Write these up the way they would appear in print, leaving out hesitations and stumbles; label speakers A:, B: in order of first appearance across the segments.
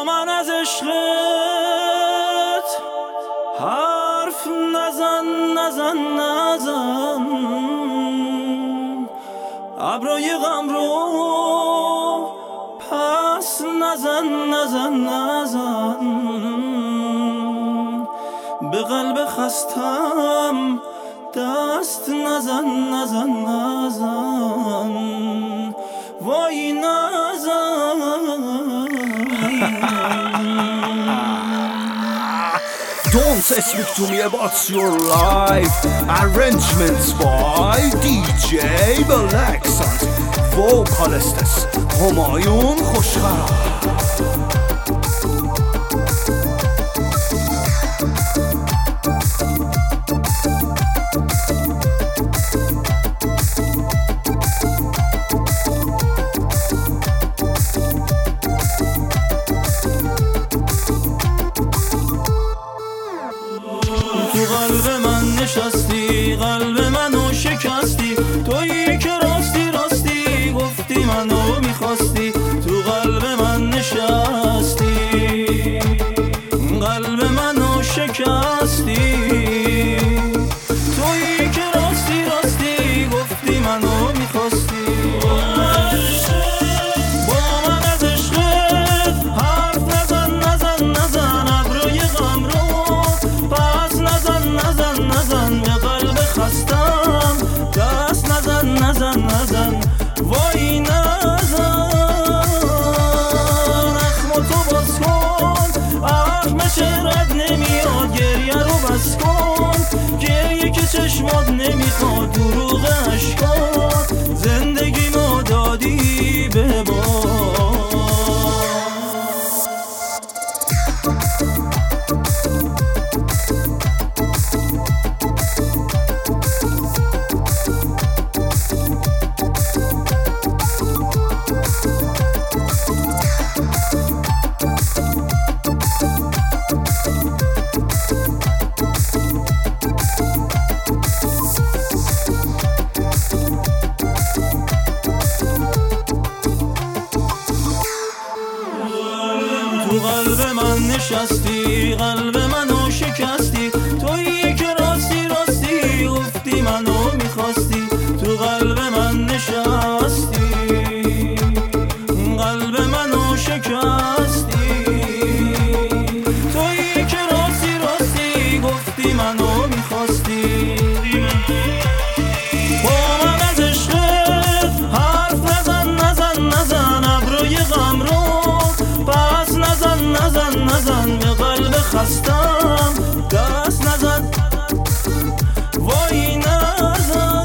A: من از عشقت حرف نزن نزن نزن، ابروی غم رو پس نزن نزن نزن، به قلب خستم دست نزن نزن نزن، وای نزن.
B: Don't speak to me about your life. Arrangements by DJ Black Sound. Vocalists همایون خوشخرا.
A: تو قلب من نشستی، قلب منو شکستی، تویی که راستی راستی گفتی منو میخواستی. تو قلب من نشستی، قلب منو شکستی، تویی که راستی راستی گفتی منو میخواستی. دست نزن نزن نزن، وای نزن. اخم تو باز کن، اخم چهرت نمیاد، گریه رو بس کن، گریه که چشمات نمیخواد، دروغ عشقات زندگی ما دادی به باد. تو قلب من نشستی، قلب منو شکستی، تویی که راستی راستی گفتی منو میخواستی. تو قلب من نشستی، قلب منو شکستی، تویی که راستی راستی گفتی منو میخواستی. با من از عشقت حرف نزن نزن نزن، ابروی غم رو پس نزن نزن نزن، به قلب خستم دست نزن، وای نزن.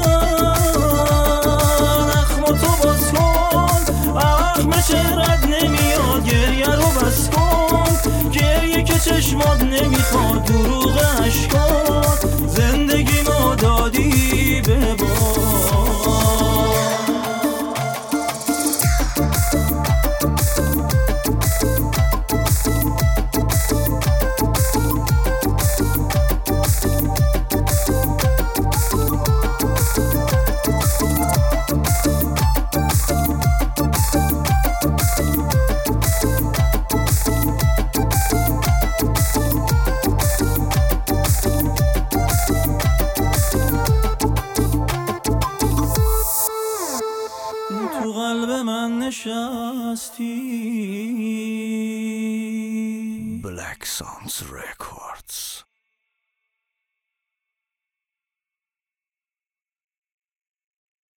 A: اخم تو باز کن، اخم چهرت نمیاد، گریه رو بس کن، گریه که چشمات نمیخواد، دروغ عشقات زندگی ما دادی به باد. تو قلب من نشستی.
B: Black Sounds Record.